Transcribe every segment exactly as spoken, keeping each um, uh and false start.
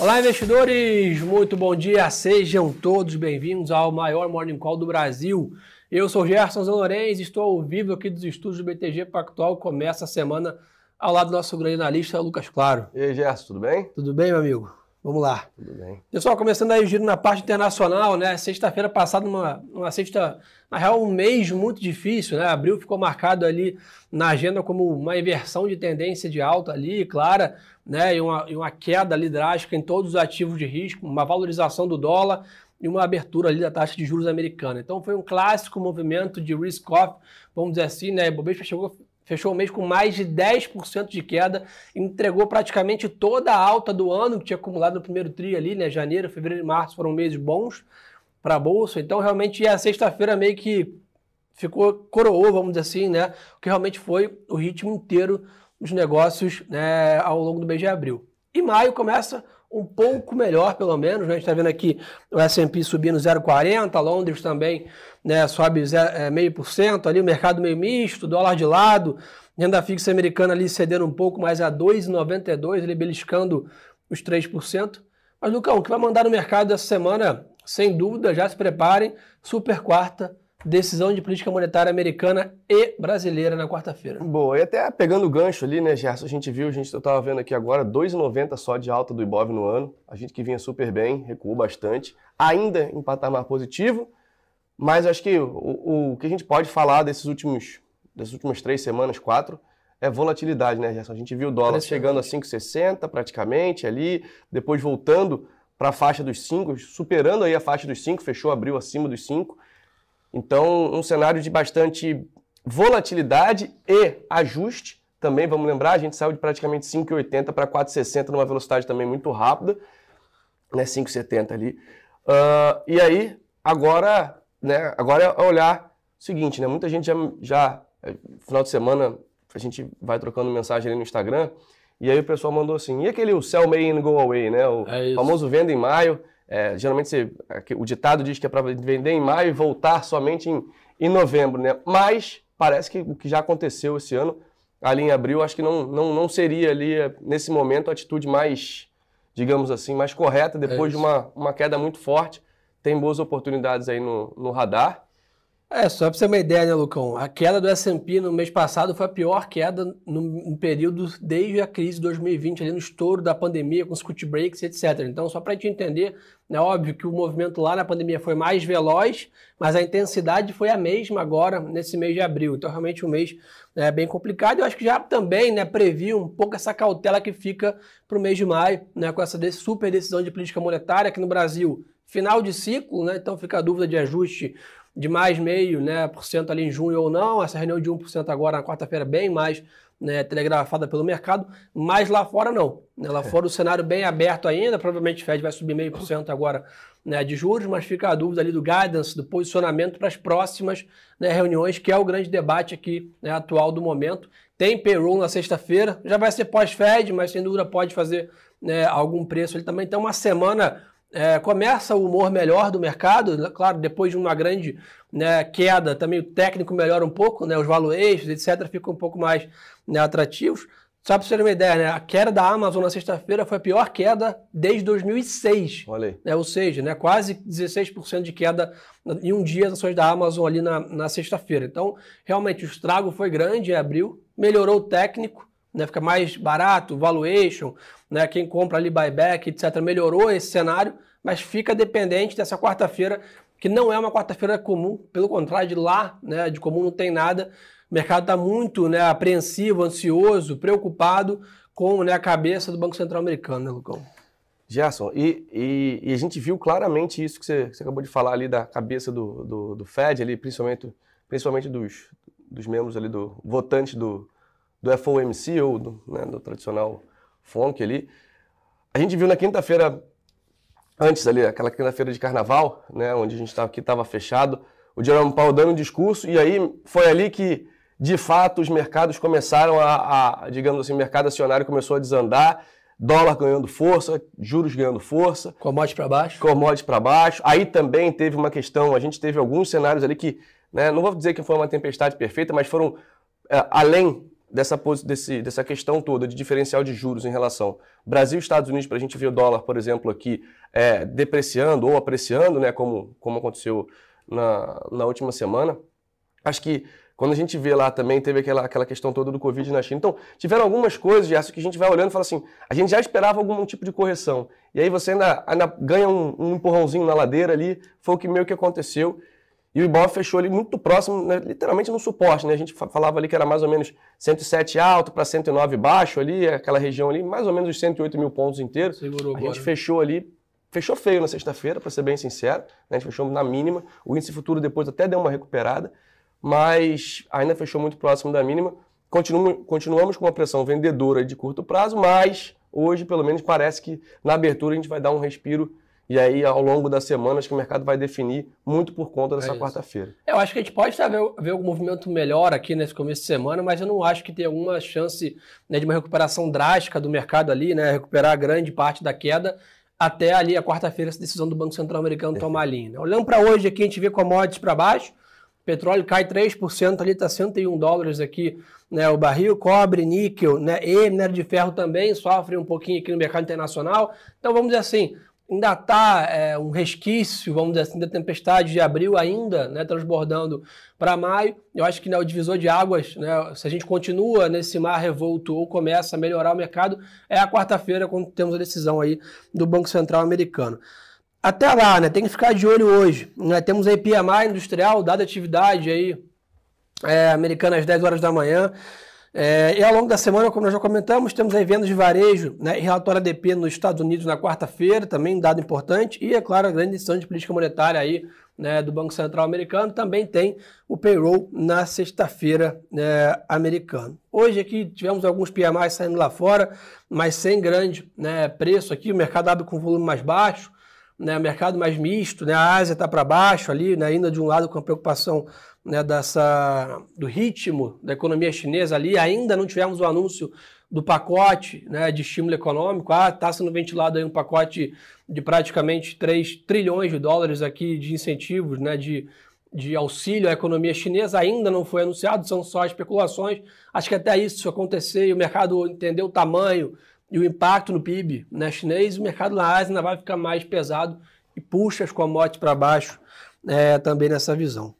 Olá, investidores! Muito bom dia! Sejam todos bem-vindos ao maior Morning Call do Brasil. Eu sou Gerson Zanlorenz, estou ao vivo aqui dos estúdios do B T G Pactual. Começa a semana ao lado do nosso grande analista, Lucas Claro. E aí, Gerson, tudo bem? Tudo bem, meu amigo? Vamos lá. Tudo bem. Pessoal, começando aí o giro na parte internacional, né? Sexta-feira passada, uma, uma sexta, na real, um mês muito difícil, né? Abril ficou marcado ali na agenda como uma inversão de tendência de alta ali, clara, né? E uma, e uma queda ali drástica em todos os ativos de risco, uma valorização do dólar e uma abertura ali da taxa de juros americana. Então foi um clássico movimento de risk-off, vamos dizer assim, né? O Bovespa chegou... Fechou o mês com mais de dez por cento de queda, entregou praticamente toda a alta do ano que tinha acumulado no primeiro tri ali, né? Janeiro, fevereiro e março foram meses bons para a Bolsa. Então, realmente, a sexta-feira meio que ficou, coroou, vamos dizer assim, né? O que realmente foi o ritmo inteiro dos negócios, né, ao longo do mês de abril. E maio começa um pouco melhor, pelo menos, né? A gente está vendo aqui o S and P subindo zero vírgula quarenta, Londres também, né, sobe zero vírgula cinco por cento, ali o mercado meio misto, dólar de lado, renda fixa americana ali cedendo um pouco mais a dois vírgula noventa e dois, ali beliscando os três por cento. Mas, Lucão, o que vai mandar no mercado essa semana, sem dúvida, já se preparem, super quarta, decisão de política monetária americana e brasileira na quarta-feira. Boa, e até pegando o gancho ali, né, Gerson, a gente viu, a gente estava vendo aqui agora, dois vírgula noventa só de alta do Ibov no ano, a gente que vinha super bem, recuou bastante, ainda em patamar positivo, mas acho que o, o, o que a gente pode falar desses últimos, dessas últimas três semanas, quatro, é volatilidade, né, Gerson? A gente viu o dólar chegando a cinco vírgula sessenta praticamente ali, depois voltando para a faixa dos cinco, superando aí a faixa dos cinco, fechou, abriu acima dos cinco. Então, um cenário de bastante volatilidade e ajuste. Também, vamos lembrar, a gente saiu de praticamente cinco vírgula oitenta para quatro vírgula sessenta numa velocidade também muito rápida, né, cinco vírgula setenta ali. Uh, e aí, agora, né, agora é olhar o seguinte, né, muita gente já, já, final de semana, a gente vai trocando mensagem ali no Instagram, e aí o pessoal mandou assim, e aquele o sell May and go away, né, o é famoso venda em maio. É, geralmente você, o ditado diz que é para vender em maio e voltar somente em, em novembro, né? Mas parece que o que já aconteceu esse ano, ali em abril, acho que não, não, não seria ali, nesse momento, a atitude mais, digamos assim, mais correta, depois é de uma, uma queda muito forte. Tem boas oportunidades aí no, no radar. É, só para você ter uma ideia, né, Lucão? A queda do S and P no mês passado foi a pior queda no, no período desde a crise de dois mil e vinte, ali no estouro da pandemia, com circuit breaks, etcétera. Então, só para a gente entender, é óbvio que o movimento lá na pandemia foi mais veloz, mas a intensidade foi a mesma agora, nesse mês de abril. Então, realmente, um mês é bem complicado. Eu acho que já também, né, previu um pouco essa cautela que fica para o mês de maio, né, com essa super decisão de política monetária aqui no Brasil. Final de ciclo, né, então fica a dúvida de ajuste de mais meio, né, por cento ali em junho ou não, essa reunião de um por cento agora na quarta-feira bem mais, né, telegrafada pelo mercado, mas lá fora não. Né, lá fora o cenário bem aberto ainda, provavelmente o Fed vai subir meio por cento agora, né, de juros, mas fica a dúvida ali do guidance, do posicionamento para as próximas, né, reuniões, que é o grande debate aqui, né, atual do momento. Tem payroll na sexta-feira, já vai ser pós-Fed, mas sem dúvida pode fazer, né, algum preço ali também. Então uma semana... É, começa o humor melhor do mercado, claro, depois de uma grande, né, queda, também o técnico melhora um pouco, né, os valuations, etcétera, ficam um pouco mais, né, atrativos. Só para você ter uma ideia, né, a queda da Amazon na sexta-feira foi a pior queda desde dois mil e seis. Olha aí. Né, ou seja, né, quase dezesseis por cento de queda em um dia as ações da Amazon ali na, na sexta-feira. Então, realmente, o estrago foi grande em abril, melhorou o técnico, né, fica mais barato, valuation, né, quem compra ali buyback, etcétera, melhorou esse cenário, mas fica dependente dessa quarta-feira, que não é uma quarta-feira comum, pelo contrário, de lá, né, de comum não tem nada, o mercado está muito, né, apreensivo, ansioso, preocupado com, né, a cabeça do Banco Central americano, né, Lucão? Gerson, e, e, e a gente viu claramente isso que você, que você acabou de falar ali da cabeça do, do, do Fed, ali, principalmente, principalmente dos, dos membros ali, do votantes do do F O M C, ou do, né, do tradicional F O M C ali. A gente viu na quinta-feira, antes ali, aquela quinta-feira de carnaval, né, onde a gente estava aqui, estava fechado, o Jerome Powell dando um discurso, e aí foi ali que, de fato, os mercados começaram a, a digamos assim, o mercado acionário começou a desandar, dólar ganhando força, juros ganhando força. Commodities para baixo. Commodities para baixo. Aí também teve uma questão, a gente teve alguns cenários ali que, né, não vou dizer que foi uma tempestade perfeita, mas foram é, além dessa, desse, dessa questão toda de diferencial de juros em relação Brasil e Estados Unidos, para a gente ver o dólar, por exemplo, aqui é, depreciando ou apreciando, né, como, como aconteceu na, na última semana, acho que quando a gente vê lá também, teve aquela, aquela questão toda do Covid na China. Então, tiveram algumas coisas, Gerson, que a gente vai olhando e fala assim, a gente já esperava algum tipo de correção. E aí você ainda, ainda ganha um, um empurrãozinho na ladeira ali, foi o que meio que aconteceu. E o Ibov fechou ali muito próximo, né, literalmente no suporte, né? A gente falava ali que era mais ou menos cento e sete alto para cento e nove baixo ali, aquela região ali, mais ou menos os cento e oito mil pontos inteiros. Segurou a agora. gente fechou ali, fechou feio na sexta-feira, para ser bem sincero, né? A gente fechou na mínima, o índice futuro depois até deu uma recuperada, mas ainda fechou muito próximo da mínima. Continuamos, continuamos com uma pressão vendedora de curto prazo, mas hoje, pelo menos, parece que na abertura a gente vai dar um respiro. E aí, ao longo das semanas, que o mercado vai definir muito por conta dessa é quarta-feira. Eu acho que a gente pode ver, ver algum movimento melhor aqui nesse começo de semana, mas eu não acho que tem alguma chance, né, de uma recuperação drástica do mercado ali, né, recuperar grande parte da queda até ali a quarta-feira, essa decisão do Banco Central americano tomar a linha. Né? Olhando para hoje aqui, a gente vê commodities para baixo, petróleo cai três por cento ali, está cento e um dólares aqui, né, o barril, cobre, níquel, né, e minério de ferro também sofre um pouquinho aqui no mercado internacional. Então vamos dizer assim, ainda está é, um resquício, vamos dizer assim, da tempestade de abril ainda, né, transbordando para maio. Eu acho que, né, o divisor de águas, né, se a gente continua nesse mar revolto ou começa a melhorar o mercado, é a quarta-feira, quando temos a decisão aí do Banco Central americano. Até lá, né, tem que ficar de olho hoje. Né, temos aí P M I industrial, dada atividade aí, é, americana às dez horas da manhã. É, e ao longo da semana, como nós já comentamos, temos aí vendas de varejo, né, e relatório A D P nos Estados Unidos na quarta-feira, também um dado importante, e é claro, a grande decisão de política monetária aí, né, do Banco Central americano, também tem o payroll na sexta-feira, né, americano. Hoje aqui tivemos alguns P M Is saindo lá fora, mas sem grande, né, preço aqui, o mercado abre com volume mais baixo, né, mercado mais misto, né, a Ásia está para baixo ali, né, ainda de um lado com a preocupação, né, dessa, do ritmo da economia chinesa ali, ainda não tivemos o anúncio do pacote, né, de estímulo econômico. Ah, está sendo ventilado aí um pacote de praticamente três trilhões de dólares aqui de incentivos, né, de, de auxílio à economia chinesa, ainda não foi anunciado, são só especulações. Acho que até isso acontecer e o mercado entender o tamanho e o impacto no P I B, né, chinês, o mercado na Ásia ainda vai ficar mais pesado e puxa as commodities para baixo, é, também nessa visão.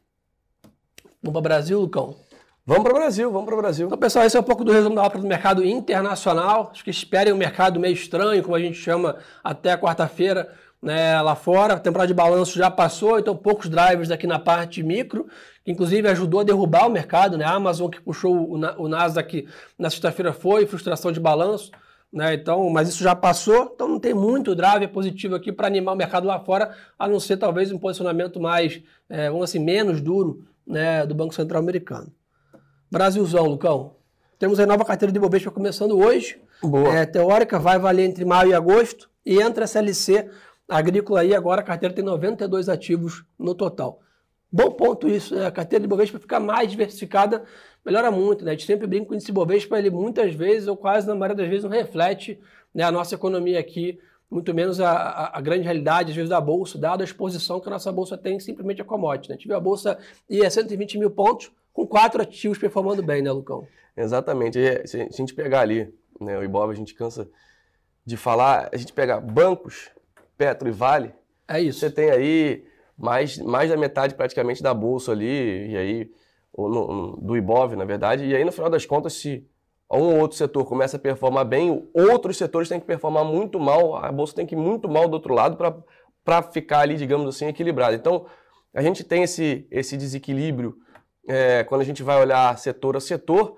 Vamos para o Brasil, Lucão? Vamos para o Brasil, vamos para o Brasil. Então, pessoal, esse é um pouco do resumo da obra do mercado internacional. Acho que esperem um mercado meio estranho, como a gente chama, até a quarta-feira, né, lá fora. A temporada de balanço já passou, então poucos drivers aqui na parte micro, que inclusive ajudou a derrubar o mercado, né? A Amazon que puxou o, o Nasdaq na sexta-feira foi frustração de balanço. Né, então, mas isso já passou, então não tem muito drive positivo aqui para animar o mercado lá fora, a não ser talvez um posicionamento mais, é, vamos assim, menos duro, né, do Banco Central americano. Brasilzão, Lucão. Temos a nova carteira de Ibovespa começando hoje. Boa. É, teórica, vai valer entre maio e agosto. E entra a S L C agrícola aí, agora a carteira tem noventa e dois ativos no total. Bom ponto isso, né? A carteira de Ibovespa ficar mais diversificada, melhora muito, né? A gente sempre brinca com o índice Ibovespa, ele muitas vezes, ou quase na maioria das vezes, não reflete, né, a nossa economia aqui, muito menos a, a, a grande realidade, às vezes, da Bolsa, dada a exposição que a nossa Bolsa tem simplesmente a commodity, né? A gente viu a Bolsa ir a cento e vinte mil pontos, com quatro ativos performando bem, né, Lucão? Exatamente. E se a gente pegar ali, né, o Ibov, a gente cansa de falar, a gente pegar bancos, Petro e Vale, é isso. Você tem aí mais, mais da metade praticamente da Bolsa ali, e aí, ou no, no, do Ibov, na verdade, e aí no final das contas, se um ou outro setor começa a performar bem, outros setores têm que performar muito mal, a Bolsa tem que ir muito mal do outro lado para ficar ali, digamos assim, equilibrada. Então, a gente tem esse, esse desequilíbrio é, quando a gente vai olhar setor a setor,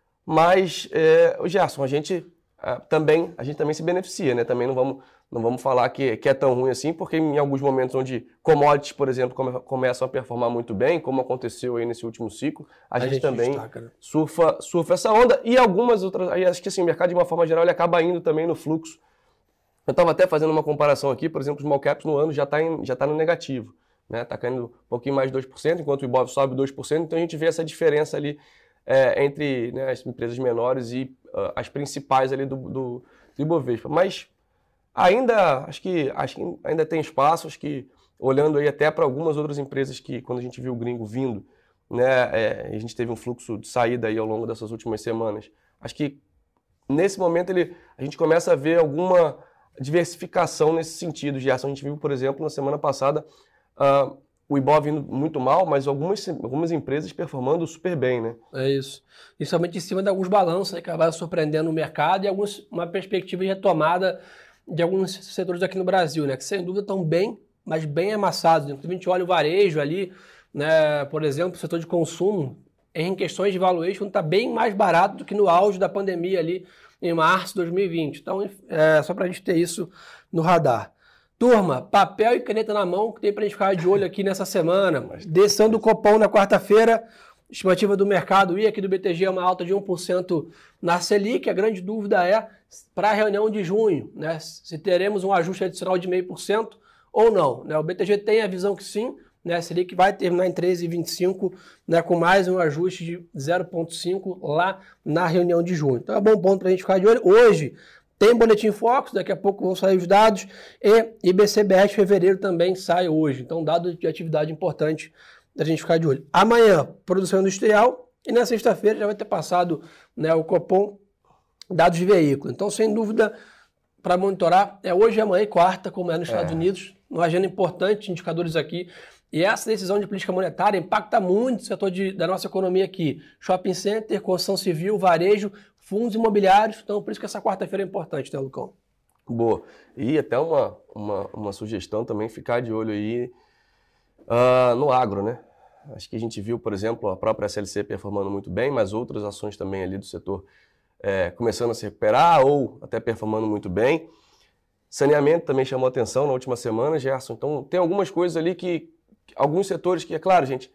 mas, é, o Gerson, a gente, a, também, a gente também se beneficia, né? Também não vamos, não vamos falar que, que é tão ruim assim, porque em alguns momentos onde commodities, por exemplo, come, começam a performar muito bem, como aconteceu aí nesse último ciclo, a, a gente, gente também destaca, né? surfa, surfa essa onda, e algumas outras, aí acho que assim, o mercado de uma forma geral ele acaba indo também no fluxo. Eu estava até fazendo uma comparação aqui, por exemplo, os small caps no ano já está já tá no negativo. Está, né, caindo um pouquinho mais de dois por cento, enquanto o Ibov sobe dois por cento, então a gente vê essa diferença ali é, entre, né, as empresas menores e uh, as principais ali do, do, do Ibovespa. Mas ainda, acho que, acho que ainda tem espaço, acho que olhando aí até para algumas outras empresas que, quando a gente viu o gringo vindo, né? É, a gente teve um fluxo de saída aí ao longo dessas últimas semanas. Acho que nesse momento ele, a gente começa a ver alguma diversificação nesse sentido, Gerson. A gente viu, por exemplo, na semana passada, uh, o Ibov indo muito mal, mas algumas, algumas empresas performando super bem, né? É isso. Principalmente em cima de alguns balanços, né, que acabaram surpreendendo o mercado e alguns, uma perspectiva de retomada de alguns setores aqui no Brasil, né? Que sem dúvida estão bem, mas bem amassados. Inclusive a gente olha o varejo ali, né? Por exemplo, o setor de consumo, em questões de valuation, está bem mais barato do que no auge da pandemia ali em março de dois mil e vinte. Então, é só para a gente ter isso no radar. Turma, papel e caneta na mão, que tem para a gente ficar de olho aqui nessa semana. Descendo do Copom na quarta-feira, estimativa do mercado e aqui do B T G é uma alta de um por cento na Selic. A grande dúvida é para a reunião de junho, né? Se teremos um ajuste adicional de zero vírgula cinco por cento ou não, né? O B T G tem a visão que sim, né? A Selic vai terminar em treze vírgula vinte e cinco, né? Com mais um ajuste de zero vírgula cinco lá na reunião de junho. Então é bom ponto para a gente ficar de olho. Hoje tem Boletim Focus, daqui a pouco vão sair os dados, e I B C B R de fevereiro também sai hoje. Então, dado de atividade importante da gente ficar de olho. Amanhã, produção industrial, e na sexta-feira já vai ter passado, né, o Copom, dados de veículo. Então, sem dúvida, para monitorar, é hoje, amanhã e quarta, como é nos Estados é. Unidos, uma agenda importante, indicadores aqui. E essa decisão de política monetária impacta muito o setor de, da nossa economia aqui. Shopping center, construção civil, varejo, fundos imobiliários. Então, por isso que essa quarta-feira é importante, né, Lucão? Boa. E até uma, uma, uma sugestão também, ficar de olho aí uh, no agro, né? Acho que a gente viu, por exemplo, a própria S L C performando muito bem, mas outras ações também ali do setor é, começando a se recuperar ou até performando muito bem. Saneamento também chamou atenção na última semana, Gerson. Então, tem algumas coisas ali que, alguns setores que, é claro, gente,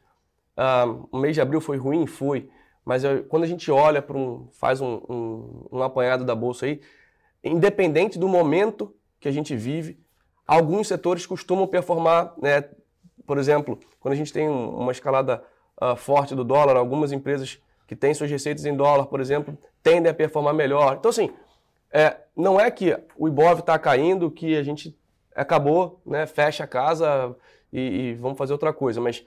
uh, o mês de abril foi ruim, foi, mas eu, quando a gente olha para um, faz um, um, um apanhado da bolsa aí, independente do momento que a gente vive, alguns setores costumam performar, né? Por exemplo, quando a gente tem um, uma escalada uh, forte do dólar, algumas empresas que têm suas receitas em dólar, por exemplo, tendem a performar melhor. Então, assim, é, não é que o Ibov está caindo, que a gente acabou, né, fecha a casa e, e vamos fazer outra coisa, mas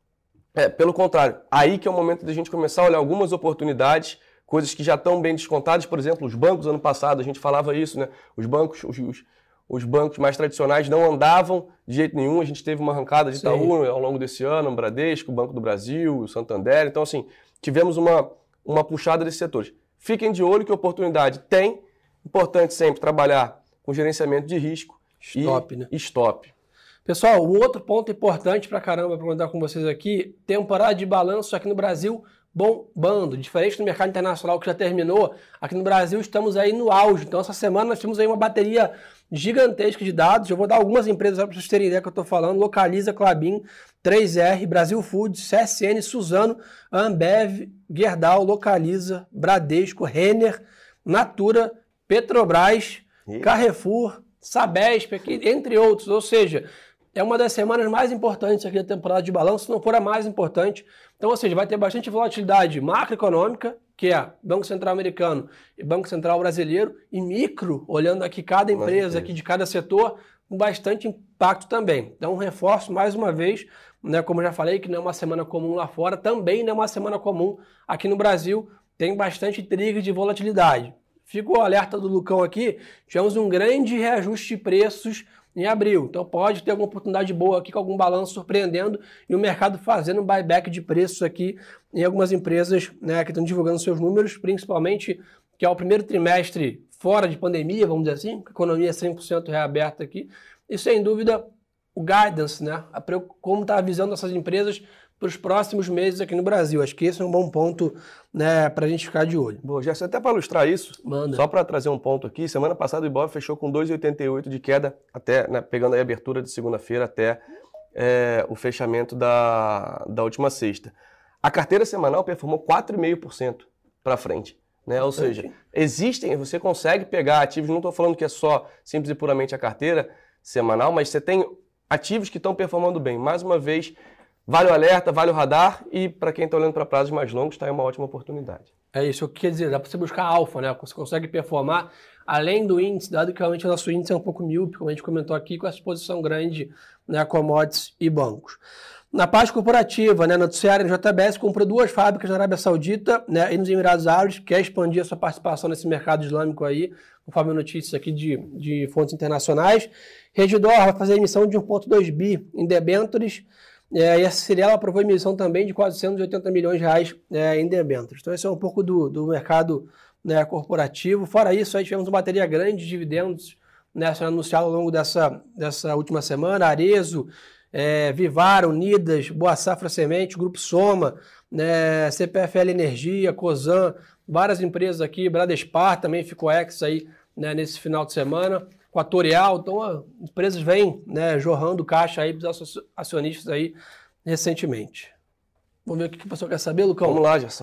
é, pelo contrário, aí que é o momento da gente começar a olhar algumas oportunidades, coisas que já estão bem descontadas. Por exemplo, os bancos, ano passado, a gente falava isso, né? Os bancos, os, os, os bancos mais tradicionais não andavam de jeito nenhum. A gente teve uma arrancada de Itaú ao longo desse ano, o Bradesco, o Banco do Brasil, o Santander. Então, assim, tivemos uma, uma puxada desses setores. Fiquem de olho que oportunidade tem. Importante sempre trabalhar com gerenciamento de risco stop, e né? stop. Pessoal, um outro ponto importante pra caramba para comentar com vocês aqui, temporada de balanço aqui no Brasil bombando, diferente do mercado internacional que já terminou, aqui no Brasil estamos aí no auge. Então essa semana nós temos aí uma bateria gigantesca de dados. Eu vou dar algumas empresas para vocês terem ideia que eu estou falando: Localiza, Klabin, três R, Brasil Foods, C S N, Suzano, Ambev, Gerdau, Localiza, Bradesco, Renner, Natura, Petrobras, e? Carrefour, Sabesp, aqui, entre outros. Ou seja, é uma das semanas mais importantes aqui da temporada de balanço, se não for a mais importante. Então, ou seja, vai ter bastante volatilidade macroeconômica, que é Banco Central americano e Banco Central brasileiro, e micro, olhando aqui cada empresa aqui de cada setor, com bastante impacto também. Então, reforço mais uma vez, né, como eu já falei, que não é uma semana comum lá fora, também não é uma semana comum aqui no Brasil, tem bastante intriga de volatilidade. Fica o alerta do Lucão aqui, tivemos um grande reajuste de preços em abril, então pode ter alguma oportunidade boa aqui com algum balanço surpreendendo e o mercado fazendo um buyback de preços aqui em algumas empresas, né, que estão divulgando seus números, principalmente que é o primeiro trimestre fora de pandemia, vamos dizer assim, a economia é cem por cento reaberta aqui, e sem dúvida o guidance, né, a, como está a visão dessas empresas para os próximos meses aqui no Brasil. Acho que esse é um bom ponto, né, para a gente ficar de olho. Bom, Gerson, até para ilustrar isso, Manda. Só para trazer um ponto aqui, semana passada o Ibov fechou com dois vírgula oitenta e oito de queda, até, né, pegando aí a abertura de segunda-feira até é, o fechamento da, da última sexta. A carteira semanal performou quatro vírgula cinco por cento para frente. Né? Ou seja, existem, você consegue pegar ativos, não estou falando que é só simples e puramente a carteira semanal, mas você tem ativos que estão performando bem. Mais uma vez, vale o alerta, vale o radar, e para quem está olhando para prazos mais longos, está aí uma ótima oportunidade. É isso, o que quer dizer, dá para você buscar alfa, né? Você consegue performar além do índice, dado que realmente o nosso índice é um pouco míope, como a gente comentou aqui, com essa exposição grande, né, a commodities e bancos. Na parte corporativa, né, noticiário, a J B S comprou duas fábricas na Arábia Saudita, né, e nos Emirados Árabes, quer expandir a sua participação nesse mercado islâmico aí, conforme notícias aqui de, de fontes internacionais. Redditor vai fazer a emissão de um vírgula dois bi em debêntures, é, e a Cirela aprovou a emissão também de quatrocentos e oitenta milhões de reais é, em debêntures. Então esse é um pouco do, do mercado, né, corporativo. Fora isso, aí tivemos uma bateria grande de dividendos, né, sendo anunciado ao longo dessa, dessa última semana. Arezo, É, Vivara, Unidas, Boa Safra Semente, Grupo Soma, né, C P F L Energia, Cosan, várias empresas aqui, Bradespar também ficou ex aí, né, nesse final de semana, Equatorial, então as empresas vêm, né, jorrando caixa aí para os acionistas aí recentemente. Vamos ver o que o pessoal quer saber, Lucão? Vamos lá, Gerson.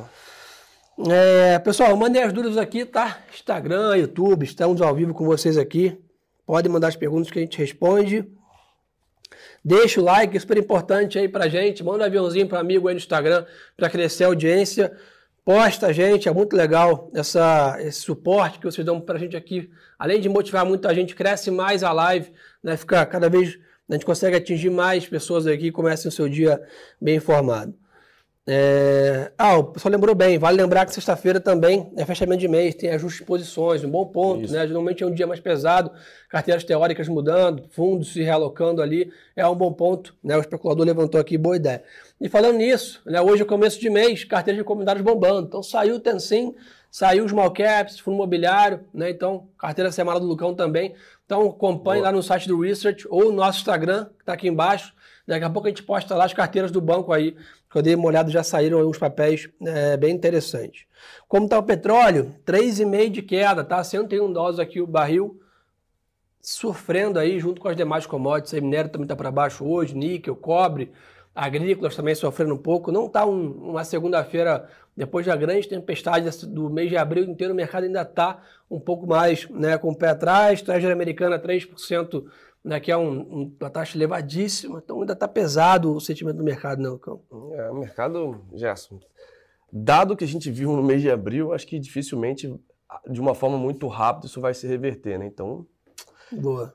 É, pessoal, mandem as dúvidas aqui, tá? Instagram, YouTube, estamos ao vivo com vocês aqui. Podem mandar as perguntas que a gente responde. Deixa o like, é super importante aí pra gente. Manda um aviãozinho para amigo aí no Instagram para crescer a audiência. Posta a gente, é muito legal essa, esse suporte que vocês dão pra gente aqui. Além de motivar muito a gente, cresce mais a live, né? Fica cada vez, a gente consegue atingir mais pessoas aqui e comecem o seu dia bem informado. É... Ah, o pessoal lembrou bem, vale lembrar que sexta-feira também é fechamento de mês, tem ajustes de posições, um bom ponto, Isso. né? Geralmente é um dia mais pesado, carteiras teóricas mudando, fundos se realocando ali, é um bom ponto, né? O especulador levantou aqui, boa ideia. E falando nisso, né? Hoje é começo de mês, carteiras de comunidades bombando, então saiu o Tencin, saiu os small caps, fundo imobiliário, né? Então carteira semanal do Lucão também, então acompanhe boa. Lá no site do Research ou no nosso Instagram, que está aqui embaixo. Daqui a pouco a gente posta lá as carteiras do banco aí, que eu dei uma olhada, já saíram uns papéis é, bem interessantes. Como está o petróleo? três vírgula cinco de queda, tá? cento e um dólares aqui o barril, sofrendo aí junto com as demais commodities. Aí, minério também está para baixo hoje, níquel, cobre, agrícolas também sofrendo um pouco. Não está um, uma segunda-feira, depois da grande tempestade do mês de abril inteiro, o mercado ainda está um pouco mais, né, com o pé atrás. Treasury americana três por cento, né, que é um, um, uma taxa elevadíssima, então ainda está pesado o sentimento do mercado, né, Lucão? É, o mercado, Gerson, dado o que a gente viu no mês de abril, acho que dificilmente, de uma forma muito rápida, isso vai se reverter, né? Então... Boa.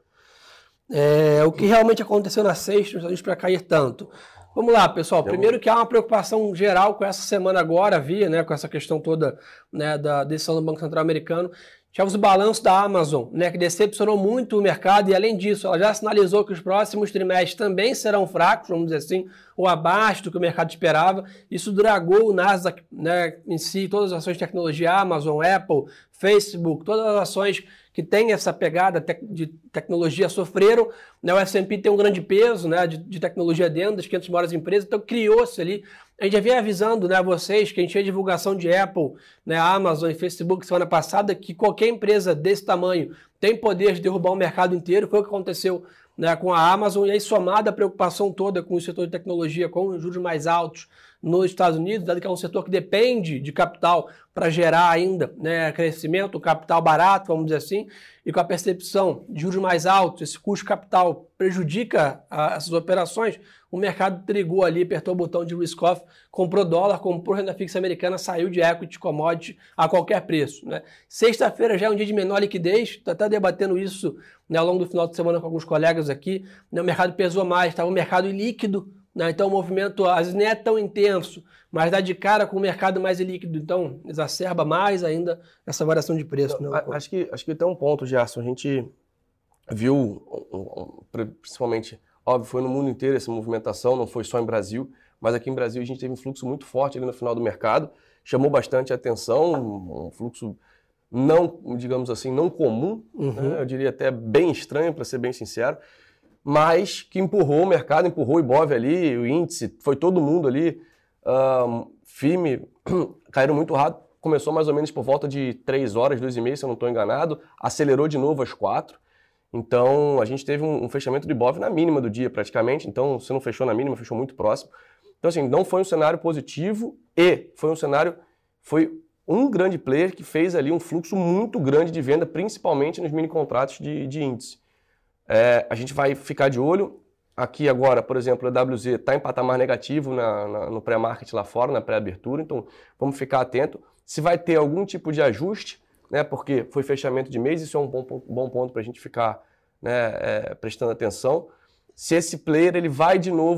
É, o que realmente aconteceu na sexta, nos para cair tanto? Vamos lá, pessoal. Primeiro que há uma preocupação geral com essa semana agora, havia, né, com essa questão toda, né, da decisão do Banco Central americano. Tivemos o balanço da Amazon, né, que decepcionou muito o mercado e, além disso, ela já sinalizou que os próximos trimestres também serão fracos, vamos dizer assim, ou abaixo do que o mercado esperava. Isso dragou o Nasdaq, né, em si, todas as ações de tecnologia, Amazon, Apple, Facebook, todas as ações que têm essa pegada de tecnologia sofreram. Né, o S and P tem um grande peso, né, de, de tecnologia dentro das quinhentas maiores empresas, então criou-se ali. A gente já vinha avisando, né, vocês que a gente tinha divulgação de Apple, né, Amazon e Facebook semana passada, que qualquer empresa desse tamanho tem poder de derrubar o mercado inteiro. Foi o que aconteceu, né, com a Amazon, e aí somada a preocupação toda com o setor de tecnologia, com os juros mais altos nos Estados Unidos, dado que é um setor que depende de capital para gerar ainda, né, crescimento, capital barato, vamos dizer assim, e com a percepção de juros mais altos, esse custo de capital prejudica a, essas operações, o mercado trigou ali, apertou o botão de risk-off, comprou dólar, comprou renda fixa americana, saiu de equity, commodity a qualquer preço. Né? Sexta-feira já é um dia de menor liquidez, estou até debatendo isso, né, ao longo do final de semana com alguns colegas aqui, né, o mercado pesou mais, estava um mercado ilíquido, né, então o movimento às vezes nem é tão intenso, mas dá de cara com o mercado mais ilíquido, então exacerba mais ainda essa variação de preço. Né? Acho que, acho que tem um ponto, Gerson, a gente viu, principalmente, óbvio, foi no mundo inteiro essa movimentação, não foi só em Brasil, mas aqui em Brasil a gente teve um fluxo muito forte ali no final do mercado, chamou bastante atenção, um fluxo não, digamos assim, não comum, uhum. né? Eu diria até bem estranho, para ser bem sincero, mas que empurrou o mercado, empurrou o Ibov ali, o índice, foi todo mundo ali, um, F I M caíram muito rápido, começou mais ou menos por volta de três horas, duas e meia, se eu não estou enganado, acelerou de novo às quatro. Então, a gente teve um, um fechamento do Ibov na mínima do dia, praticamente. Então, se não fechou na mínima, fechou muito próximo. Então, assim, não foi um cenário positivo e foi um cenário... Foi um grande player que fez ali um fluxo muito grande de venda, principalmente nos mini contratos de, de índice. É, a gente vai ficar de olho. Aqui agora, por exemplo, a W Z está em patamar negativo na, na, no pré-market lá fora, na pré-abertura. Então, vamos ficar atento. Se vai ter algum tipo de ajuste, né, porque foi fechamento de mês, isso é um bom, bom ponto para a gente ficar, né, é, prestando atenção. Se esse player ele vai de novo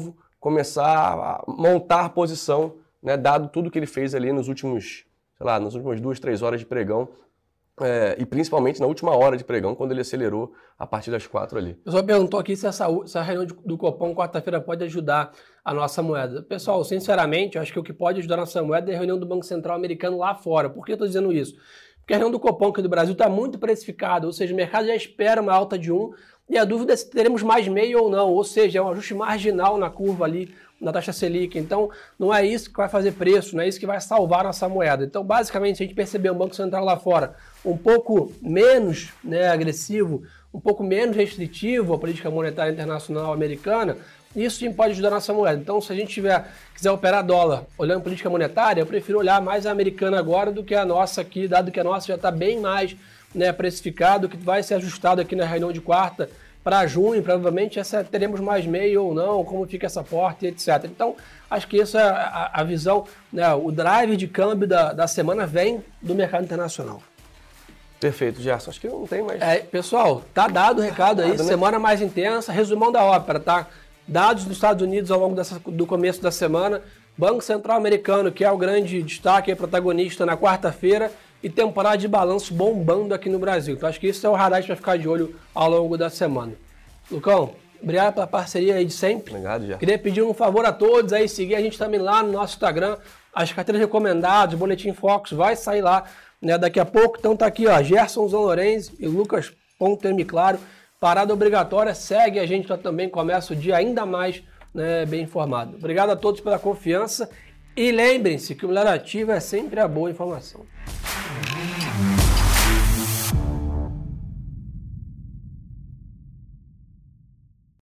começar a montar posição, né, dado tudo que ele fez ali nos últimos, sei lá, nas últimas duas, três horas de pregão, é, e principalmente na última hora de pregão, quando ele acelerou a partir das quatro ali. O pessoal perguntou aqui se essa, se a reunião do Copom quarta-feira pode ajudar a nossa moeda. Pessoal, sinceramente, eu acho que o que pode ajudar a nossa moeda é a reunião do Banco Central americano lá fora. Por que eu estou dizendo isso? Porque a reunião do Copom aqui do Brasil está muito precificada, ou seja, o mercado já espera uma alta de um, e a dúvida é se teremos mais meio ou não, ou seja, é um ajuste marginal na curva ali, na taxa Selic. Então, não é isso que vai fazer preço, não é isso que vai salvar a nossa moeda. Então, basicamente, se a gente perceber o Banco Central lá fora um pouco menos, né, agressivo, um pouco menos restritivo à política monetária internacional americana, isso sim pode ajudar a nossa moeda. Então, se a gente tiver, quiser operar dólar olhando política monetária, eu prefiro olhar mais a americana agora do que a nossa aqui, dado que a nossa já está bem mais, né, precificado, que vai ser ajustado aqui na reunião de quarta para junho, provavelmente essa, teremos mais meio ou não, como fica essa porta e etcétera. Então, acho que isso é a, a visão, né, o drive de câmbio da, da semana vem do mercado internacional. Perfeito, Gerson. Acho que não tem mais. É, pessoal, tá dado o recado aí, Nada, semana né? mais intensa, resumão da ópera, tá? Dados dos Estados Unidos ao longo dessa, do começo da semana, Banco Central americano, que é o grande destaque e protagonista na quarta-feira, e temporada de balanço bombando aqui no Brasil. Então acho que isso é o radar para ficar de olho ao longo da semana. Lucão, obrigado pela parceria aí de sempre. Obrigado, já. Queria pedir um favor a todos aí, seguir a gente também lá no nosso Instagram, as carteiras recomendadas, o Boletim Focus, vai sair lá, né, daqui a pouco. Então tá aqui, ó, Gerson Zanlorenzi e Lucas Ponto M Claro, parada obrigatória, segue a gente lá também, começa o dia ainda mais, né, bem informado. Obrigado a todos pela confiança e lembrem-se que o melhor ativo é sempre a boa informação.